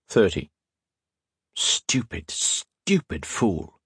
30. Stupid, stupid fool.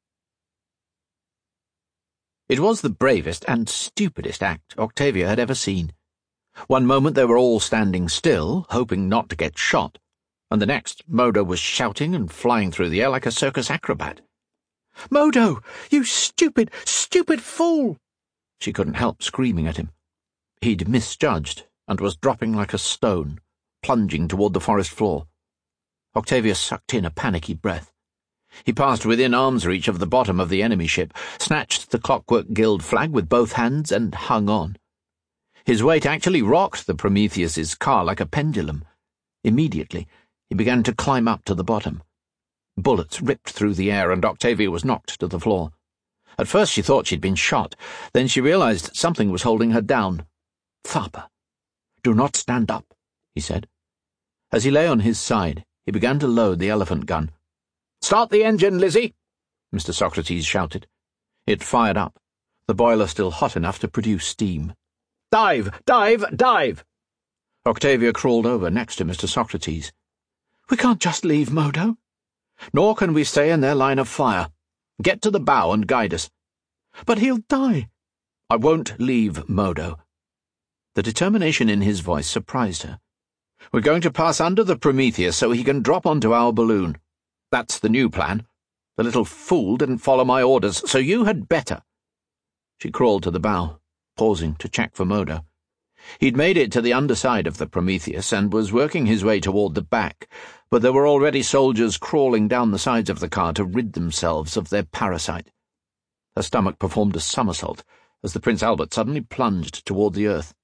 It was the bravest and stupidest act Octavia had ever seen. One moment they were all standing still, hoping not to get shot, and the next Modo was shouting and flying through the air like a circus acrobat. "Modo, you stupid, stupid fool!" She couldn't help screaming at him. He'd misjudged and was dropping like a stone, plunging toward the forest floor. Octavia sucked in a panicky breath. He passed within arm's reach of the bottom of the enemy ship, snatched the Clockwork Guild flag with both hands, and hung on. His weight actually rocked the Prometheus's car like a pendulum. Immediately, he began to climb up to the bottom. Bullets ripped through the air, and Octavia was knocked to the floor. At first she thought she'd been shot. Then she realized something was holding her down. "Tharpa, do not stand up," he said. As he lay on his side, he began to load the elephant gun. "Start the engine, Lizzie," Mr. Socrates shouted. It fired up, the boiler still hot enough to produce steam. "Dive! Dive! Dive!" Octavia crawled over next to Mr. Socrates. "We can't just leave, Modo." "Nor can we stay in their line of fire. Get to the bow and guide us." "But he'll die." "I won't leave Modo." The determination in his voice surprised her. "We're going to pass under the Prometheus so he can drop onto our balloon. That's the new plan. The little fool didn't follow my orders, so you had better." She crawled to the bow, pausing to check for Modo. He'd made it to the underside of the Prometheus and was working his way toward the back, but there were already soldiers crawling down the sides of the car to rid themselves of their parasite. Her stomach performed a somersault as the Prince Albert suddenly plunged toward the earth.